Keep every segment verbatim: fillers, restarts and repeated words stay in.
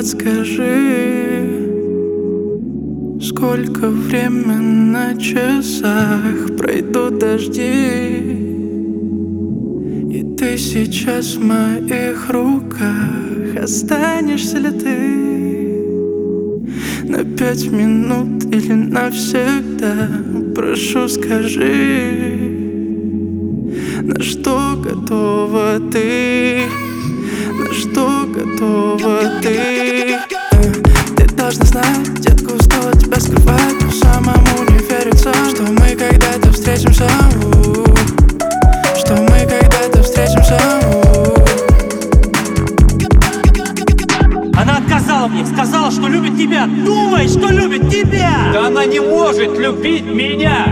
подскажи, сколько время на часах, пройдут дожди, и ты сейчас в моих руках. Останешься ли ты на пять минут или навсегда? Прошу, скажи, на что готова ты, на что готова ты. Ты должна знать, детка, устала тебя скрывать, но самому не верится, что мы когда-то встретимся, что мы когда-то встретимся. Она отказала мне, сказала, что любит тебя. Думай, что любит тебя. Да она не может любить меня.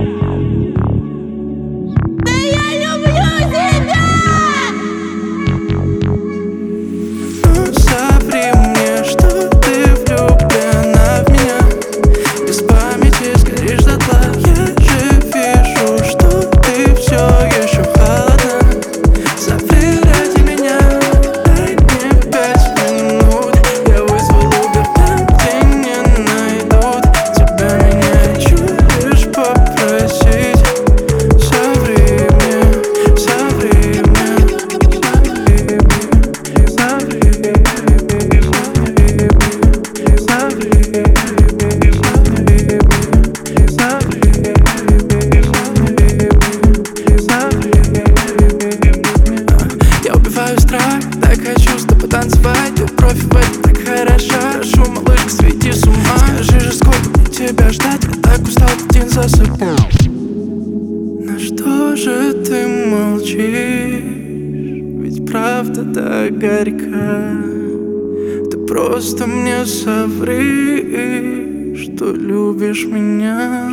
Так хочу с тобой потанцевать, ты профи в этом так хороша. Прошу, малышка, свети с ума. Скажи же, сколько мне тебя ждать, я так устал один за собой. На что же ты молчишь? Ведь правда так горька. Ты просто мне соври, что любишь меня.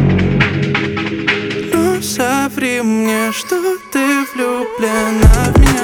Соври мне, что ты влюблена в меня.